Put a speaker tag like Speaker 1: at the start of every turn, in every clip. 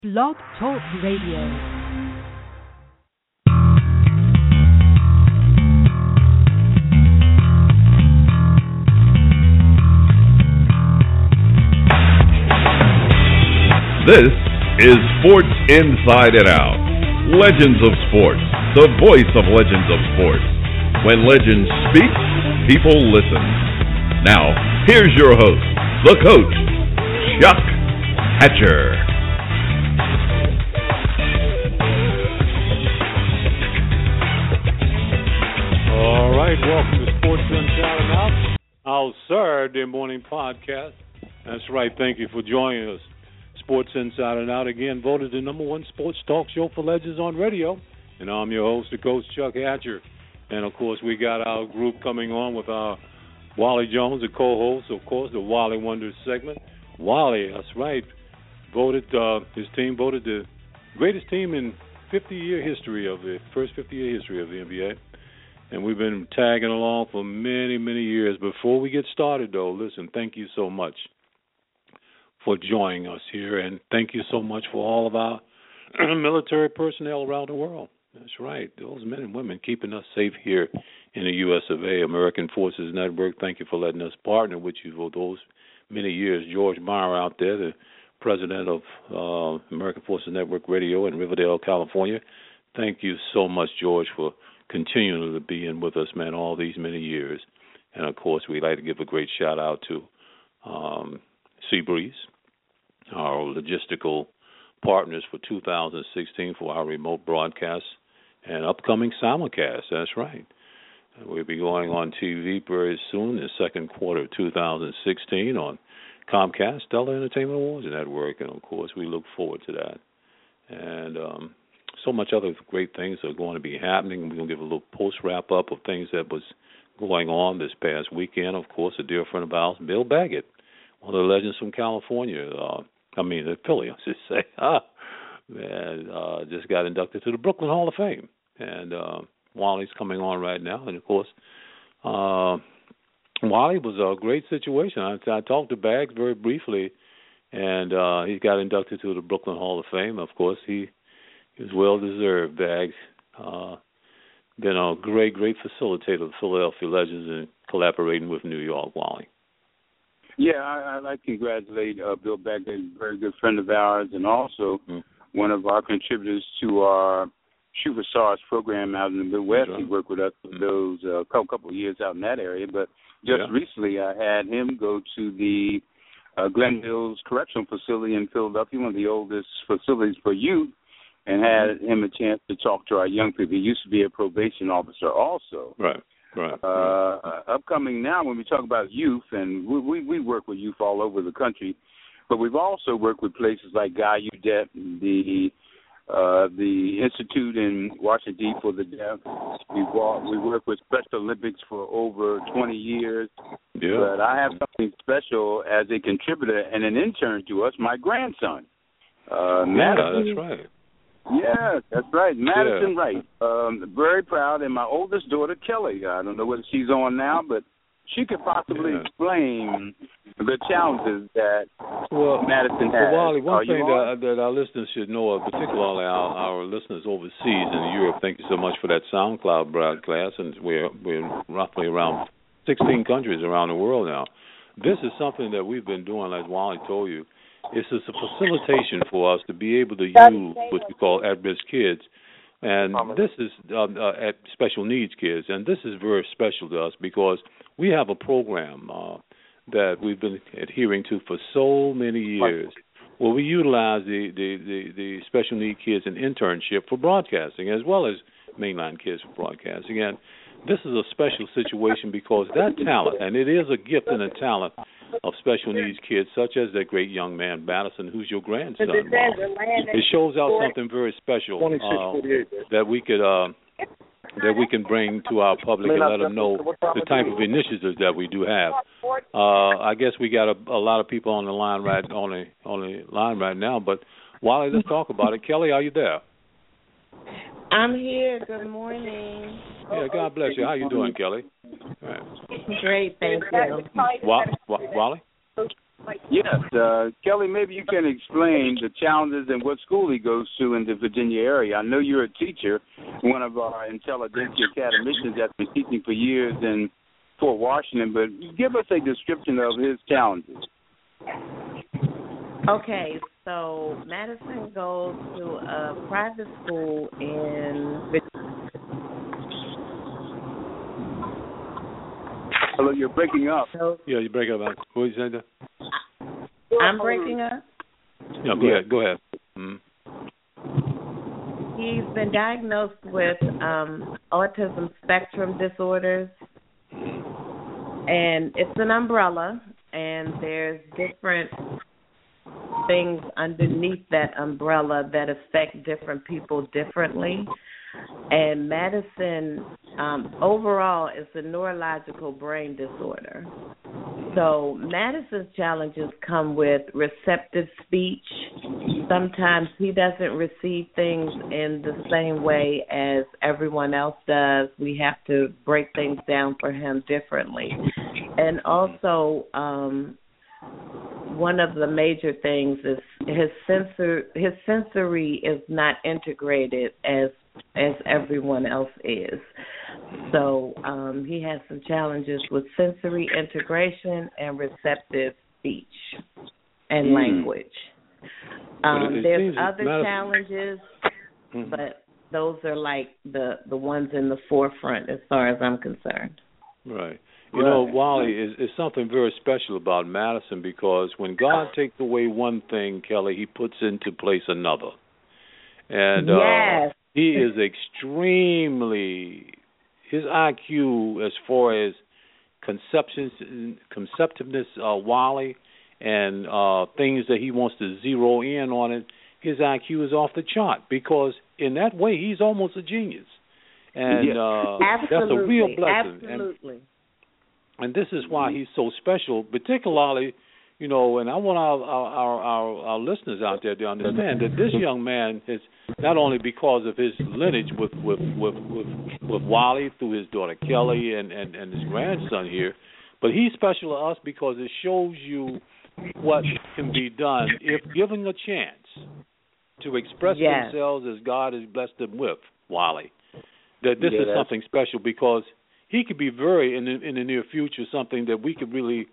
Speaker 1: Blog Talk Radio.
Speaker 2: This is Sports Inside and Out. Legends of Sports, the voice of Legends of Sports. When legends speak, people listen. Now, here's your host, the coach, Chuck Hatcher.
Speaker 3: All right, welcome to Sports Inside and Out, our Saturday morning podcast. That's right, thank you for joining us. Sports Inside and Out, again, voted the number one sports talk show for legends on radio. And I'm your host, the coach, Chuck Hatcher. And, of course, we got our group coming on with our Wally Jones, the co-host, of course, the Wally Wonders segment. Wally, that's right, his team voted the greatest team in 50-year history of the first 50-year history of the NBA. And we've been tagging along for many, many years. Before we get started, though, listen, thank you so much for joining us here, and thank you so much for all of our military personnel around the world. That's right, those men and women keeping us safe here in the U.S. of A. American Forces Network, thank you for letting us partner with you for those many years. George Meyer out there, the president of American Forces Network Radio in Riverdale, California. Thank you so much, George, for continuing to be in with us, man, all these many years. And, of course, we'd like to give a great shout-out to Seabreeze, our logistical partners for 2016 for our remote broadcasts and upcoming simulcast. That's right. We'll be going on TV very soon, the second quarter of 2016 on Comcast, Stellar Entertainment Awards Network, and, of course, we look forward to that. And so much other great things are going to be happening. We're going to give a little post-wrap-up of things that was going on this past weekend. Of course, a dear friend of ours, Bill Baggett, one of the legends from California, Philly, I should say, just got inducted to the Brooklyn Hall of Fame. And Wally's coming on right now. And, of course, Wally was a great situation. I talked to Baggs very briefly, and he got inducted to the Brooklyn Hall of Fame. Of course, he was well-deserved, Baggs. Been a great, great facilitator of the Philadelphia Legends and collaborating with New York, Wally.
Speaker 4: Yeah, I'd like to congratulate Bill Baggett, a very good friend of ours, and also one of our contributors to our Shooter Stars program out in the Midwest. He worked with us for those couple of years out in that area. But just recently I had him go to the Glen Hills Correctional Facility in Philadelphia, one of the oldest facilities for youth, and had him a chance to talk to our young people. He used to be a probation officer also.
Speaker 3: Right.
Speaker 4: Upcoming now, when we talk about youth, and we work with youth all over the country, but we've also worked with places like Guy Udet, the Institute in Washington, D. for the Deaf. We work with Special Olympics for over 20 years.
Speaker 3: Yeah.
Speaker 4: But I have something special as a contributor and an intern to us, my grandson.
Speaker 3: That's right.
Speaker 4: Yes, that's right. Madison Wright. Very proud. And my oldest daughter, Kelly. I don't know whether she's on now, but she could possibly explain the challenges that Madison has.
Speaker 3: Well, Wally, one thing that our listeners should know, particularly our listeners overseas in Europe, thank you so much for that SoundCloud broadcast, and we're roughly around 16 countries around the world now. This is something that we've been doing, as Wally told you. It's a facilitation for us to be able to use what we call at-risk kids, and this is at special needs kids, and this is very special to us because we have a program that we've been adhering to for so many years where we utilize the special need kids in internship for broadcasting as well as mainline kids for broadcasting. And this is a special situation because that talent, and it is a gift and a talent of special needs kids, such as that great young man, Madison, who's your grandson. It shows out something very special that we can bring to our public and let them know the type of initiatives that we do have. I guess we got a lot of people on the line right now, but Wally, let's talk about it. Kelly, are you there?
Speaker 5: I'm here. Good morning.
Speaker 3: Yeah, God bless you. How you doing, Kelly?
Speaker 5: Great, thank you.
Speaker 3: Wally?
Speaker 4: Yes, Kelly, maybe you can explain the challenges and what school he goes to in the Virginia area. I know you're a teacher, one of our Intelligentsia academicians that's been teaching for years in Fort Washington, but give us a description of his challenges.
Speaker 5: Okay, so Madison goes to a private school in Virginia.
Speaker 4: Hello, you're breaking up.
Speaker 3: Yeah, you're breaking up. What did you say?
Speaker 5: I'm breaking up?
Speaker 3: No, go ahead. Mm-hmm.
Speaker 5: He's been diagnosed with autism spectrum disorders, and it's an umbrella, and there's different things underneath that umbrella that affect different people differently. And Madison, overall, is a neurological brain disorder. So Madison's challenges come with receptive speech. Sometimes he doesn't receive things in the same way as everyone else does. We have to break things down for him differently. And also, one of the major things is his sensory is not integrated as everyone else is. So he has some challenges with sensory integration and receptive speech and language. There's other challenges, but those are like the ones in the forefront as far as I'm concerned.
Speaker 3: Right. You know, Wally, is something very special about Madison because when God takes away one thing, Kelly, he puts into place another. And
Speaker 5: yes.
Speaker 3: He is extremely, his IQ as far as conceptiveness, Wally, and things that he wants to zero in on it, his IQ is off the chart because in that way he's almost a genius. And that's a real blessing.
Speaker 5: Absolutely.
Speaker 3: And this is why he's so special, particularly, you know, and I want our listeners out there to understand that this young man is not only because of his lineage with Wally through his daughter Kelly and his grandson here, but he's special to us because it shows you what can be done if given a chance to express themselves as God has blessed them with, Wally. That this is something special because he could be very, in the near future, something that we could really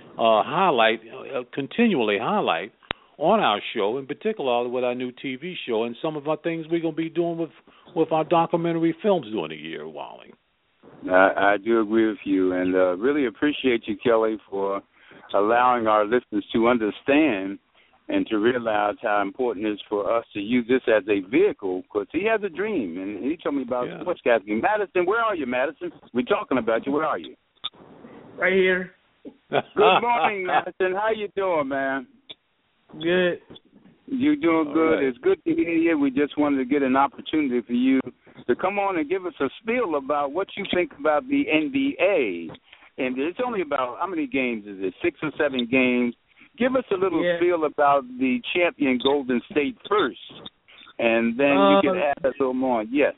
Speaker 3: continually highlight on our show, in particular with our new TV show and some of our things we're going to be doing with our documentary films during the year, Wally.
Speaker 4: I do agree with you, and really appreciate you, Kelly, for allowing our listeners to understand and to realize how important it is for us to use this as a vehicle, because he has a dream, and he told me about sportscasting. Madison, where are you, Madison? We're talking about you. Where are you?
Speaker 6: Right here.
Speaker 4: Good morning, Madison. How you doing, man?
Speaker 6: Good.
Speaker 4: You doing good? Right. It's good to hear you. We just wanted to get an opportunity for you to come on and give us a spiel about what you think about the NBA. And it's only about, how many games is it? 6 or 7 games. Give us a little feel about the champion Golden State first, and then you can add a little more. Yes.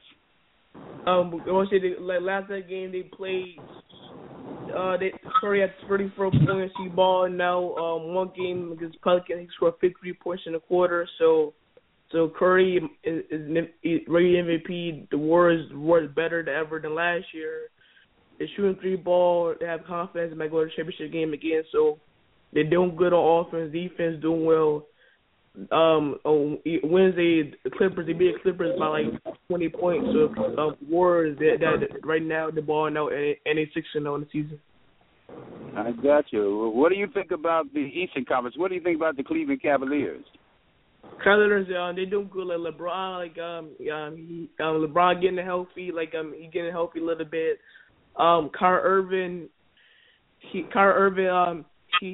Speaker 6: Last night game they played, Curry had 34 points. He balled now. One game against Pelicans, he scored 53 points in a quarter. So Curry is ready MVP. The Warriors better than ever than last year. They're shooting 3 ball. They have confidence they might go to the championship game again. So they're doing good on offense. Defense doing well. On Wednesday, the Clippers, they beat the Clippers by like 20 points. So Warriors, that right now they're balling out and they're 6-0 in the season.
Speaker 4: I got you. What do you think about the Eastern Conference? What do you think about the Cleveland Cavaliers?
Speaker 6: Cavaliers, they doing good. Like LeBron, LeBron getting healthy. He getting healthy a little bit. Kyrie Irving, Irvin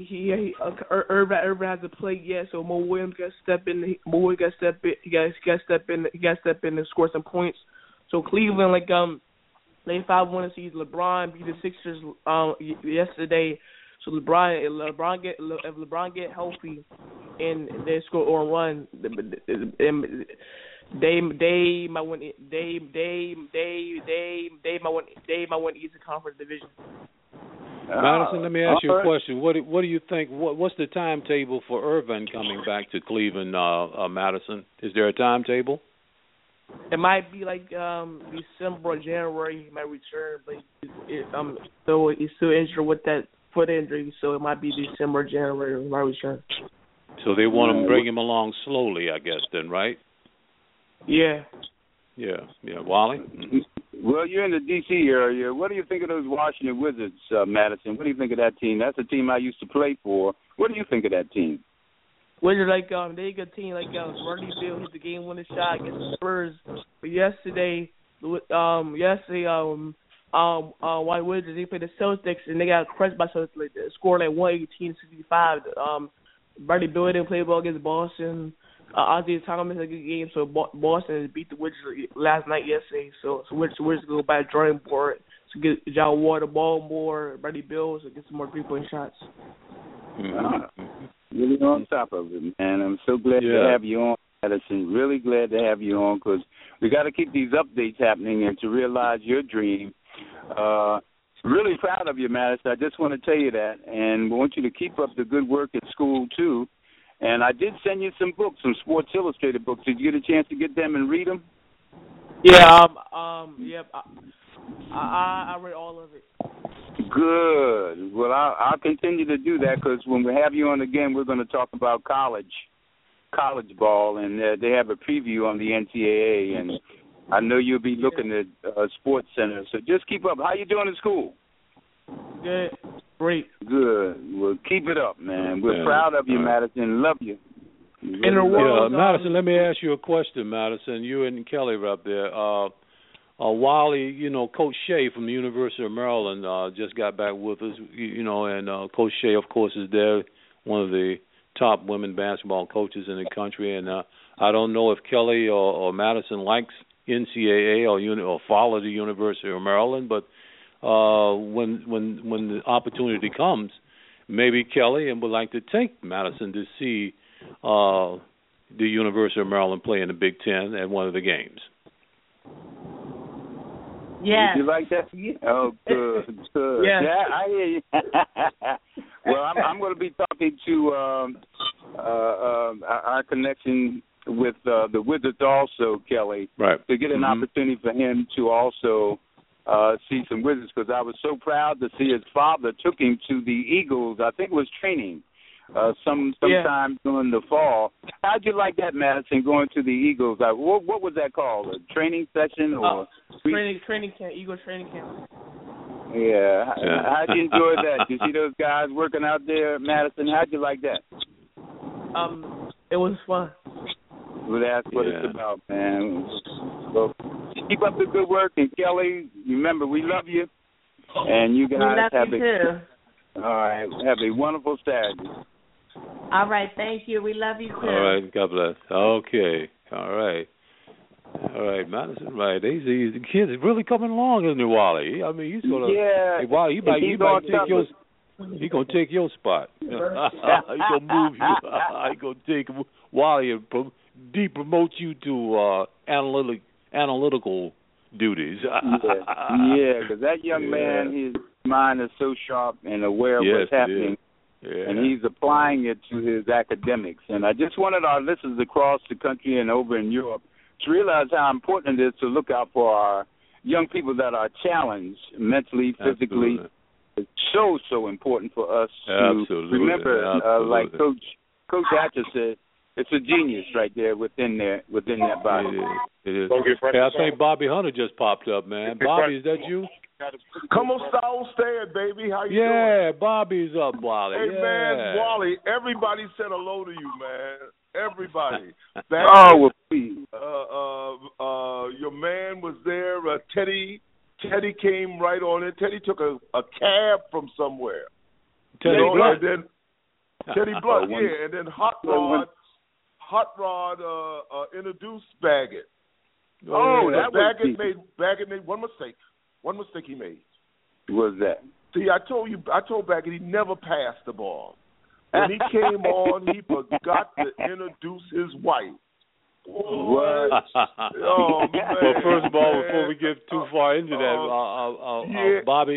Speaker 6: hasn't played yet, so Mo Williams got to step in. He got to step in and score some points. So Cleveland, they 5-1 season. LeBron beat the Sixers yesterday. So if LeBron get healthy and they score or run, they might win. They might win the Eastern Conference division.
Speaker 3: Madison, let me ask you a question. What do you think? What's the timetable for Irvin coming back to Cleveland, Madison? Is there a timetable?
Speaker 6: It might be like December or January he might return, but so he's still injured with that foot injury, so it might be December or January he might return.
Speaker 3: So they want to bring him along slowly, I guess, then, right?
Speaker 6: Yeah.
Speaker 3: Yeah. Wally?
Speaker 4: Well, you're in the D.C. area. What do you think of those Washington Wizards, Madison? What do you think of that team? That's a team I used to play for. What do you think of that team?
Speaker 6: Wizards, they a good team. Rodney Beal hit the game-winning shot against the Spurs. But yesterday, White Wizards, they played the Celtics, and they got crushed by Celtics. They scored 118-65. Rodney Beal didn't play well against Boston. Isaiah Thomas had a good game, so Boston beat the Wizards last night yesterday. So Wizards go by the drawing board to get John Wall the ball more, Rodney Beal to get some more three-point shots.
Speaker 4: Really on top of it, man. I'm so glad to have you on, Madison. Really glad to have you on because we got to keep these updates happening and to realize your dream. Really proud of you, Madison. I just want to tell you that, and want you to keep up the good work at school too. And I did send you some books, some Sports Illustrated books. Did you get a chance to get them and read them?
Speaker 6: Yeah. Yep. I read all of it.
Speaker 4: Good. Well, I'll continue to do that because when we have you on again, we're going to talk about college ball, and they have a preview on the NCAA, and I know you'll be looking at Sports Center. So just keep up. How you doing in school?
Speaker 6: Good. Great.
Speaker 4: Good. Well, keep it up, man. We're proud of you, Madison. Love you.
Speaker 3: Madison, let me ask you a question, Madison. You and Kelly were up there. Wally, Coach Shea from the University of Maryland just got back with us, and Coach Shea, of course, is there, one of the top women basketball coaches in the country. And I don't know if Kelly or Madison likes NCAA or follow the University of Maryland, but when the opportunity comes, maybe Kelly would like to take Madison to see the University of Maryland play in the Big Ten at one of the games.
Speaker 5: Yes.
Speaker 4: You like that? Yeah. Oh, good.
Speaker 6: Yeah.
Speaker 4: I hear you. Well, I'm going to be talking to our connection with the Wizards also, Kelly,
Speaker 3: right,
Speaker 4: to get an opportunity for him to also see some Wizards, because I was so proud to see his father took him to the Eagles. I think it was training sometime during the fall. How'd you like that, Madison, going to the Eagles? What was that called? A training session or
Speaker 6: training camp? Eagles training camp.
Speaker 4: Yeah. How'd you enjoy that? You see those guys working out there, Madison? How'd you like that?
Speaker 6: It was fun.
Speaker 4: Well, that's what it's about, man. So keep up the good work, and Kelly, remember we love you, and you guys
Speaker 5: too.
Speaker 4: All right, have a wonderful Saturday.
Speaker 5: All right, thank you. We love you too.
Speaker 3: All right, God bless. Okay, all right, Madison. Right, the kids are really coming along, isn't he, Wally? I mean, he's gonna.
Speaker 4: Yeah.
Speaker 3: Hey, Wally, he might take your. He gonna take your spot. He gonna move you. He gonna take Wally and promote you to analytical duties.
Speaker 4: Yeah, because that young man, his mind is so sharp and aware of what's happening. And he's applying it to his academics. And I just wanted our listeners across the country and over in Europe to realize how important it is to look out for our young people that are challenged mentally, physically.
Speaker 3: Absolutely.
Speaker 4: It's so important for us to remember, like Coach Hatcher said, it's a genius right there within that body.
Speaker 3: It is. Hey, I think Bobby Hunter just popped up, man. Bobby, is that you?
Speaker 7: Come on, Stone Stand, baby. How you doing?
Speaker 3: Yeah, Bobby's up, Wally.
Speaker 7: Hey, man, Wally, everybody said hello to you, man. Everybody. Your man was there. Teddy came right on it. Teddy took a cab from somewhere.
Speaker 3: Teddy Blunt.
Speaker 7: And then Teddy Blunt, and then Hot Rod introduced Baggett. Baggett made one mistake. One mistake he made.
Speaker 4: What was that?
Speaker 7: See, I told Baggett he never passed the ball. When he came on, he forgot to introduce his wife.
Speaker 4: What?
Speaker 7: Oh, man.
Speaker 3: Well, first of all, before we get too far into that, Bobby,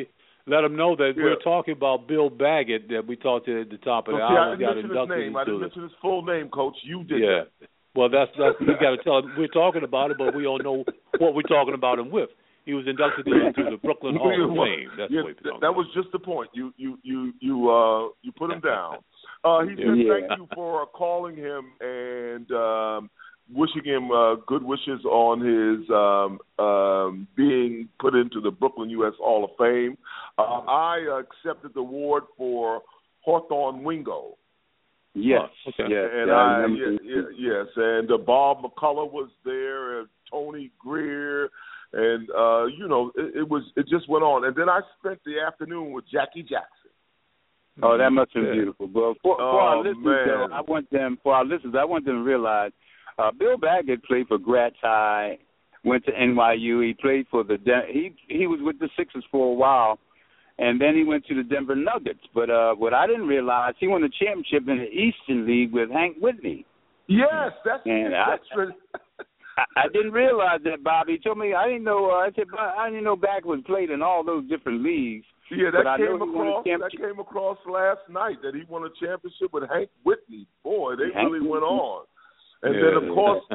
Speaker 3: let them know that we're talking about Bill Baggett that we talked to at the top of the hour.
Speaker 7: I didn't mention his name. I didn't mention his full name, Coach. You did.
Speaker 3: Yeah. Well, that's you got to tell them we're talking about it, but we don't know what we're talking about him with. He was inducted into the Brooklyn Hall of Fame. That's what
Speaker 7: that was just the point. You put him down. He said thank you for calling him and wishing him good wishes on his being put into the Brooklyn U.S. Hall of Fame. I accepted the award for Hawthorne Wingo.
Speaker 4: Yes.
Speaker 7: Okay. And yes, and Bob McCullough was there, and Tony Greer, and it just went on. And then I spent the afternoon with Jackie Jackson.
Speaker 4: Oh, that must have been beautiful. But for our listeners, I want them to realize Bill Baggett played for Gratz High, went to NYU. He played for he was with the Sixers for a while. And then he went to the Denver Nuggets. But what I didn't realize, he won the championship in the Eastern League with Hank Whitney.
Speaker 7: Yes, that's true.
Speaker 4: I didn't realize that, Bobby. He told me, I didn't know. I didn't know Baggett was played in all those different leagues.
Speaker 7: Yeah, that came across last night that he won a championship with Hank Whitney. Boy, they really went on. And then of course,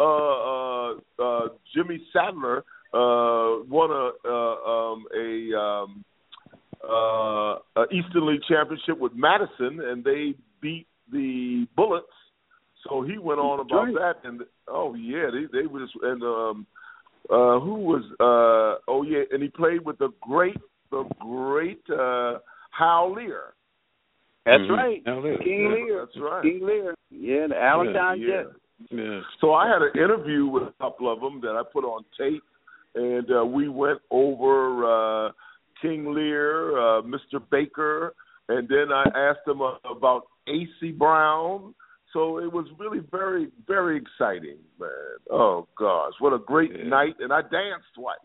Speaker 7: Jimmy Sadler won a Eastern League championship with Madison, and they beat the Bullets. So he went on about that, and they were just, and who was and he played with the great Hal Lear.
Speaker 4: That's right,
Speaker 7: King Lear. That's right,
Speaker 4: King Lear. Yeah, the Allentown Jets.
Speaker 7: Yeah. So I had an interview with a couple of them that I put on tape, and we went over King Lear, Mr. Baker, and then I asked them about A.C. Brown. So it was really very, very exciting, man. Oh, gosh, what a great night. And I danced twice.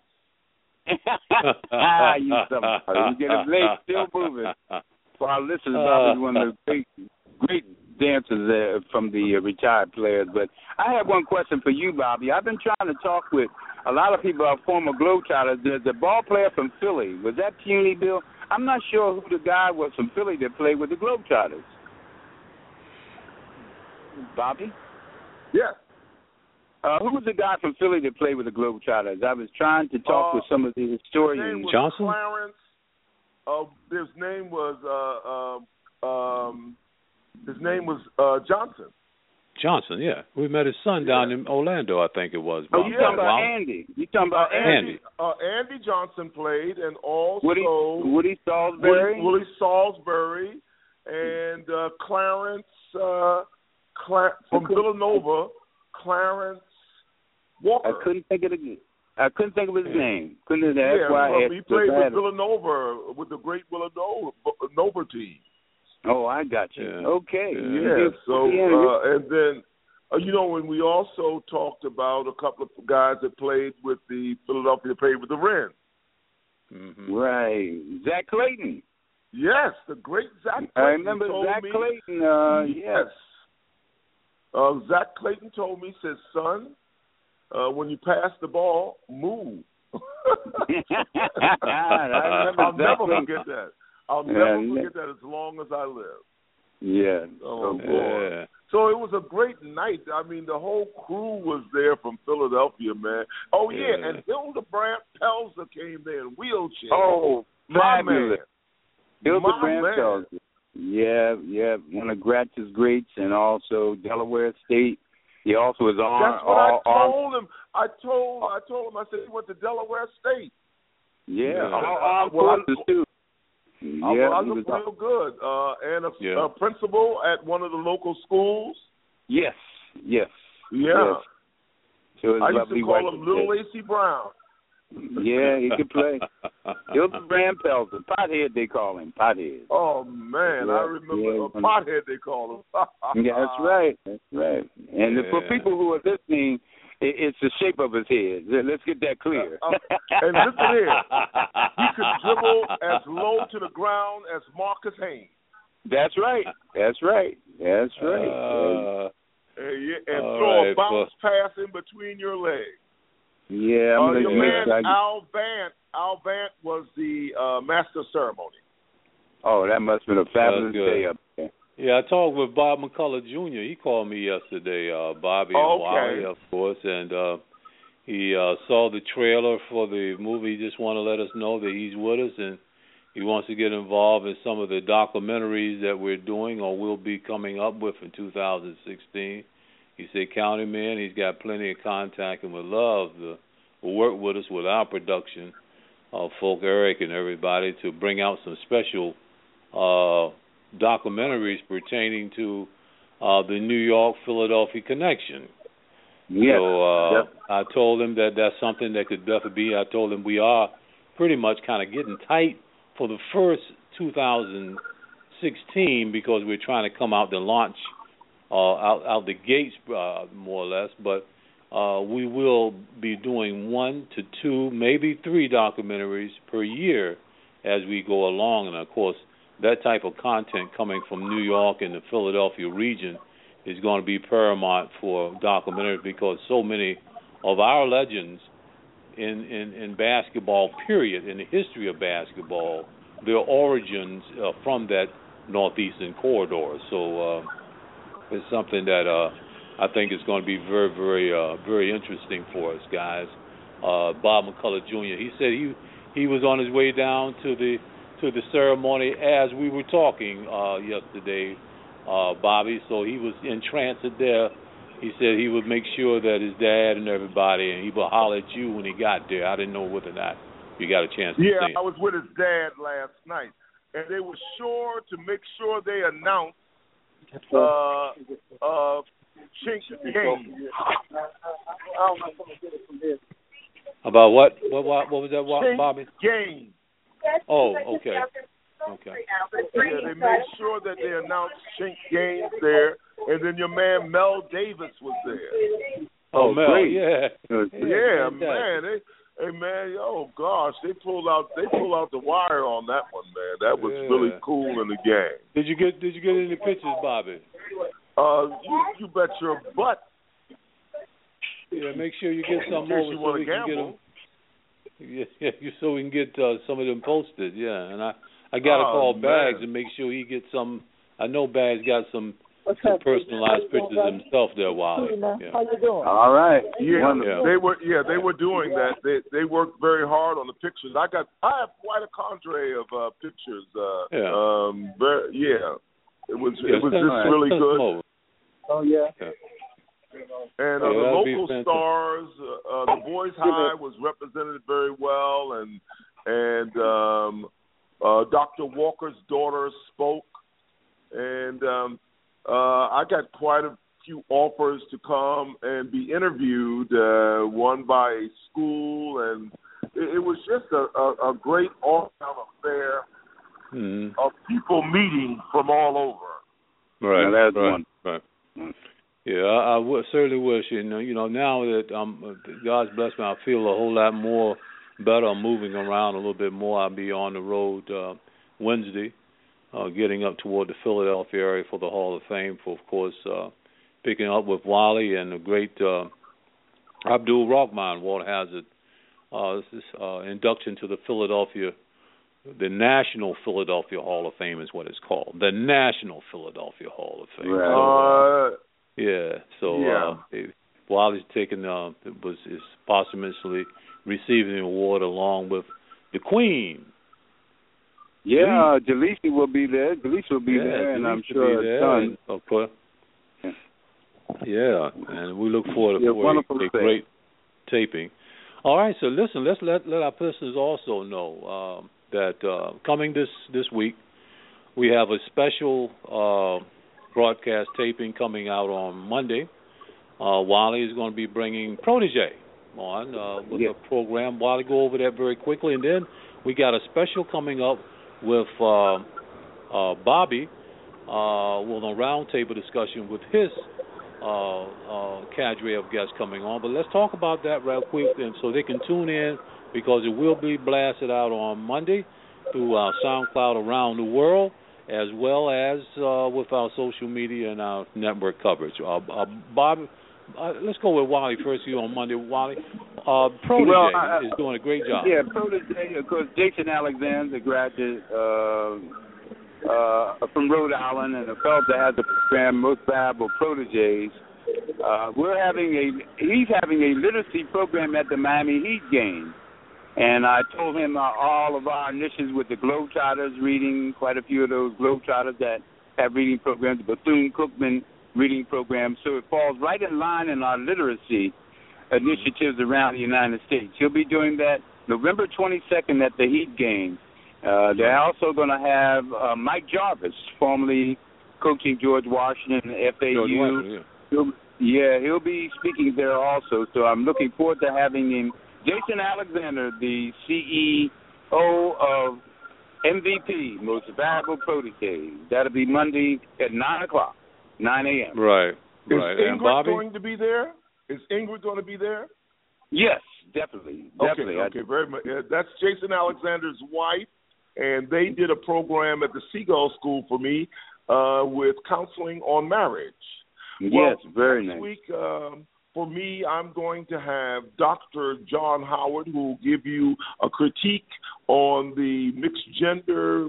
Speaker 4: You get his legs still moving. For our listeners, Bobby's one of the great dancers from the retired players. But I have one question for you, Bobby. I've been trying to talk with a lot of people are former Globetrotters. The ball player from Philly, was that Puny Bill? I'm not sure who the guy was from Philly that played with the Globetrotters. Bobby?
Speaker 7: Yes.
Speaker 4: Who was the guy from Philly that played with the Globetrotters? I was trying to talk with some of the historians.
Speaker 3: Johnson?
Speaker 7: Clarence. His name was Johnson.
Speaker 3: Johnson, yeah. We met his son down in Orlando, I think it was.
Speaker 4: Oh, you talking about Andy? You talking about Andy?
Speaker 7: Andy Johnson played, and also
Speaker 4: Woody Salisbury.
Speaker 7: Willie Salisbury, and Clarence from Villanova. Clarence Walker.
Speaker 4: I couldn't think of his name. He played
Speaker 7: with Villanova, with the great Villanova team.
Speaker 4: Oh, I got you.
Speaker 3: Yeah.
Speaker 4: Okay.
Speaker 7: Yeah. So, and then, when we also talked about a couple of guys that played with the Philadelphia, played with the Wrens.
Speaker 3: Mm-hmm.
Speaker 4: Right. Zach Clayton.
Speaker 7: Yes, the great Zach Clayton.
Speaker 4: I remember Zach Clayton. Yes.
Speaker 7: Zach Clayton told me, says, son, when you pass the ball, move. I'll never forget that. I'll never forget that as long as I live.
Speaker 4: Yeah.
Speaker 7: Oh, boy. Yeah. So it was a great night. I mean, the whole crew was there from Philadelphia, man. Oh, yeah, and Hildebrandt Pelzer came there in wheelchair.
Speaker 4: Oh,
Speaker 7: fabulous.
Speaker 4: Hildebrandt Pelzer. Yeah, one of Gratz's greats, and also Delaware State. He also was on.
Speaker 7: That's what I told him. I told him. I said he went to Delaware State.
Speaker 4: Yeah, all forces too.
Speaker 7: I looked real good. And a principal at one of the local schools.
Speaker 4: Yes.
Speaker 7: Yeah.
Speaker 4: Yes. So
Speaker 7: I used to call him Little A.C. Brown.
Speaker 4: Yeah, he could play. Hildebrandt Pelzer. Pothead, they call him. Pothead.
Speaker 7: Oh, man. I remember Pothead, they call him.
Speaker 4: Yeah, that's right. And for people who are listening, it's the shape of his head. Let's get that clear.
Speaker 7: And listen here. He could dribble as low to the ground as Marcus Haynes.
Speaker 4: That's right.
Speaker 7: And throw a bounce pass in between your legs.
Speaker 4: Yeah,
Speaker 7: your man Al Vant was the master of ceremony.
Speaker 4: Oh, that must have been a fabulous day up there.
Speaker 3: Yeah, I talked with Bob McCullough Jr. He called me yesterday, Bobby and Wally, of course, and he saw the trailer for the movie. He just want to let us know that he's with us, and he wants to get involved in some of the documentaries that we're doing or will be coming up with in 2016. He said, count him in. He's got plenty of contact and would love to work with us with our production, Folk Eric and everybody, to bring out some special documentaries pertaining to the New York-Philadelphia connection.
Speaker 4: Yes.
Speaker 3: So I told him that that's something that could definitely be. I told him we are pretty much kind of getting tight for the first 2016 because we're trying to come out to launch out the gates more or less. But we will be doing 1 to 2, maybe 3 documentaries per year as we go along. And, of course, that type of content coming from New York and the Philadelphia region is going to be paramount for documentaries because so many of our legends in basketball, period, in the history of basketball, their origins from that northeastern corridor. So it's something that I think is going to be very, very, very interesting for us, guys. Bob McCullough Jr. He said he was on his way down to the ceremony as we were talking yesterday, Bobby. So he was in transit there. He said he would make sure that his dad and everybody, and he would holler at you when he got there. I didn't know whether or not you got a chance to see him.
Speaker 7: Yeah, I was with his dad last night, and they were sure to make sure they announced Chink Gaines.
Speaker 3: About what? What was that,
Speaker 7: Chink
Speaker 3: Bobby?
Speaker 7: Gaines.
Speaker 3: Oh, okay.
Speaker 7: Yeah, they made sure that they announced Chink Gaines there, and then your man Mel Davis was there.
Speaker 3: Oh, Mel,
Speaker 4: great.
Speaker 7: Yeah, man. Hey man, oh gosh, they pulled out the wire on that one, man. That was really cool in the game.
Speaker 3: Did you get any pictures, Bobby?
Speaker 7: You bet your butt.
Speaker 3: Yeah, make sure you get some over
Speaker 7: you
Speaker 3: so
Speaker 7: want
Speaker 3: we
Speaker 7: to
Speaker 3: can
Speaker 7: gamble.
Speaker 3: get them. Yeah, so we can get some of them posted. Yeah, and I got to call Bags and make sure he gets some. I know Bags got some personalized pictures himself there, Wally. Yeah.
Speaker 8: How you doing?
Speaker 4: All right.
Speaker 7: They were doing that. They worked very hard on the pictures. I have quite a cadre of pictures. It was just really good.
Speaker 8: Oh yeah.
Speaker 7: And the local stars, the Boys High was represented very well, and Dr. Walker's daughter spoke, and I got quite a few offers to come and be interviewed, one by a school, and it was just a great all-around affair of people meeting from all over.
Speaker 3: Right,
Speaker 4: that's one.
Speaker 3: Right. Yeah, I certainly wish, now that God's blessed me, I feel a whole lot more better. I'm moving around a little bit more. I'll be on the road Wednesday, getting up toward the Philadelphia area for the Hall of Fame, for, of course, picking up with Wally and the great Abdul Rahman, Walter Hazard. This is induction to the National Philadelphia Hall of Fame is what it's called. The National Philadelphia Hall of Fame.
Speaker 7: Right.
Speaker 3: Wally's taken is posthumously receiving the award along with the Queen.
Speaker 4: Yeah, Jalisi will be there. And I'm sure her son.
Speaker 3: Of course. Yeah, and we look forward to a great taping. All right, so listen, let's let our listeners also know that coming this week, we have a special broadcast taping coming out on Monday. Wally is going to be bringing Protege on with a program. Wally, go over that very quickly, and then we got a special coming up with Bobby with a roundtable discussion with his cadre of guests coming on. But let's talk about that real quick, and so they can tune in because it will be blasted out on Monday through our SoundCloud around the world, as well as with our social media and our network coverage. let's go with Wally first. You on Monday, Wally. Protege is doing a great job.
Speaker 4: Yeah, Protege, of course. Jason Alexander, graduate from Rhode Island, and a fellow that has the program Most Valuable Proteges. He's having a literacy program at the Miami Heat game. And I told him all of our initiatives with the Globetrotters reading, quite a few of those Globetrotters that have reading programs, the Bethune-Cookman reading program. So it falls right in line in our literacy initiatives around the United States. He'll be doing that November 22nd at the Heat game. They're also going to have Mike Jarvis, formerly coaching George Washington, FAU.
Speaker 3: George Washington,
Speaker 4: he'll be speaking there also. So I'm looking forward to having him. Jason Alexander, the CEO of MVP, Most Valuable Protege. That'll be Monday at 9 o'clock, 9 a.m.
Speaker 3: Right.
Speaker 7: Is
Speaker 3: And
Speaker 7: Ingrid
Speaker 3: Bobby?
Speaker 7: going to be there? Is Ingrid going to be there?
Speaker 4: Yes, definitely.
Speaker 7: Okay, very much. That's Jason Alexander's wife, and they did a program at the Seagull School for me with counseling on marriage.
Speaker 4: Yes, very
Speaker 7: nice.
Speaker 4: Next
Speaker 7: week, for me, I'm going to have Dr. John Howard, who will give you a critique on the mixed gender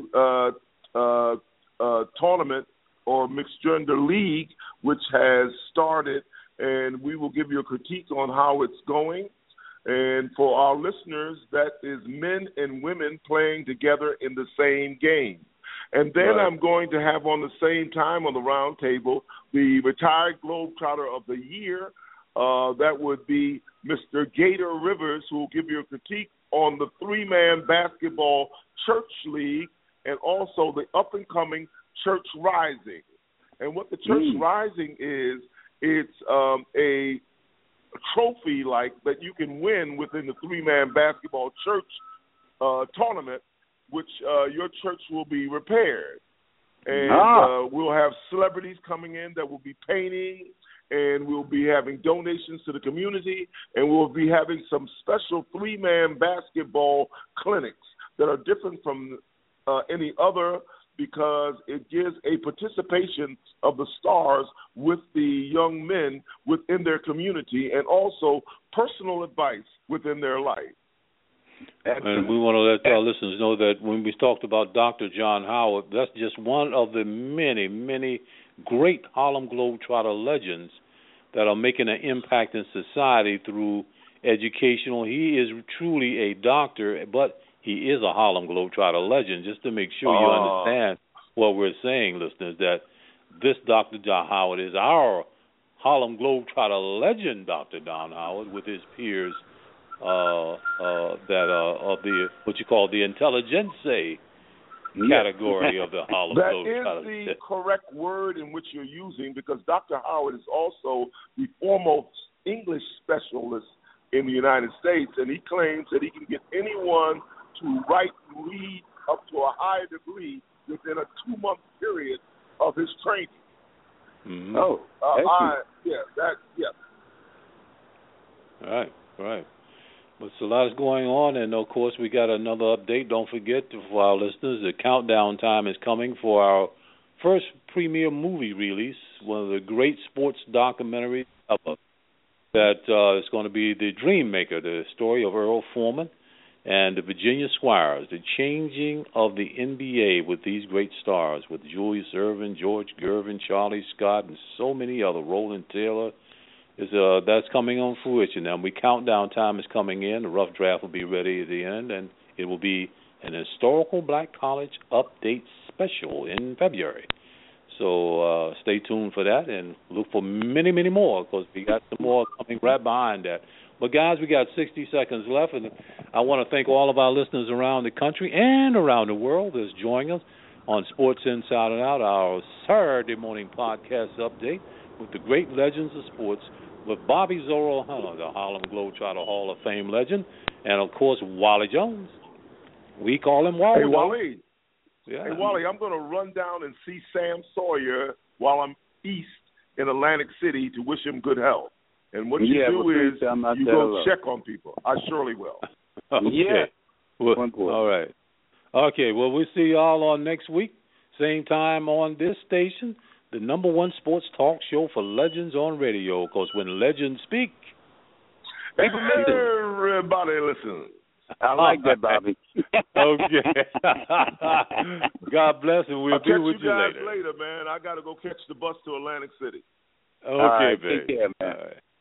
Speaker 7: tournament or mixed gender league, which has started, and we will give you a critique on how it's going. And for our listeners, that is men and women playing together in the same game. And then I'm going to have on the same time on the round table the retired Globetrotter of the Year. That would be Mr. Gator Rivers, who will give you a critique on the three-man basketball church league and also the up-and-coming Church Rising. And what the Church Rising is, it's a trophy like that you can win within the three-man basketball church tournament, which your church will be repaired. And we'll have celebrities coming in that will be painting, and we'll be having donations to the community, and we'll be having some special three-man basketball clinics that are different from any other, because it gives a participation of the stars with the young men within their community and also personal advice within their life.
Speaker 3: And we want to let our listeners know that when we talked about Dr. John Howard, that's just one of the many, many great Harlem Globetrotter legends that are making an impact in society through educational. He is truly a doctor, but he is a Harlem Globetrotter legend, just to make sure you understand what we're saying, listeners, that this Dr. John Howard is our Harlem Globetrotter legend, Dr. Don Howard, with his peers that of the, what you call the intelligentsia category of the Harlem Globetrotter.
Speaker 7: That is the correct word in which you're using, because Dr. Howard is also the foremost English specialist in the United States, and he claims that he can get anyone to write and read up to a high degree within a 2-month period of his training.
Speaker 3: Mm-hmm.
Speaker 7: All
Speaker 3: right. But so a lot is going on, and of course we got another update. Don't forget, for our listeners, the countdown time is coming for our first premiere movie release, one of the great sports documentaries ever. That is going to be The Dream Maker, the story of Earl Foreman and the Virginia Squires, the changing of the NBA with these great stars, with Julius Erving, George Gervin, Charlie Scott, and so many other, Roland Taylor. That's coming on fruition. Now, countdown time is coming in. The rough draft will be ready at the end, and it will be an historical Black College update special in February. So stay tuned for that and look for many, many more, because we got some more coming right behind that. But, guys, we got 60 seconds left, and I want to thank all of our listeners around the country and around the world that's joining us on Sports Inside and Out, our Saturday morning podcast update with the great legends of sports, with Bobby Zorro Hunter, the Harlem Globetrotter Hall of Fame legend, and, of course, Wally Jones. We call him Wally.
Speaker 7: Hey, Wally.
Speaker 3: Yeah.
Speaker 7: Hey, Wally, I'm going to run down and see Sam Sawyer while I'm east in Atlantic City to wish him good health. And what you do is you go check on people. I surely will.
Speaker 3: Okay.
Speaker 4: Yeah.
Speaker 3: Well, all right. Okay, well, we'll see y'all on next week, same time on this station, the number one sports talk show for legends on radio. Because when legends speak,
Speaker 7: people listen. Everybody listen.
Speaker 4: I like that, Bobby.
Speaker 3: Okay. God bless, and we'll be with
Speaker 7: you guys
Speaker 3: later,
Speaker 7: man. I got to go catch the bus to Atlantic City.
Speaker 3: Okay, baby.
Speaker 4: Take care, man.
Speaker 3: All right.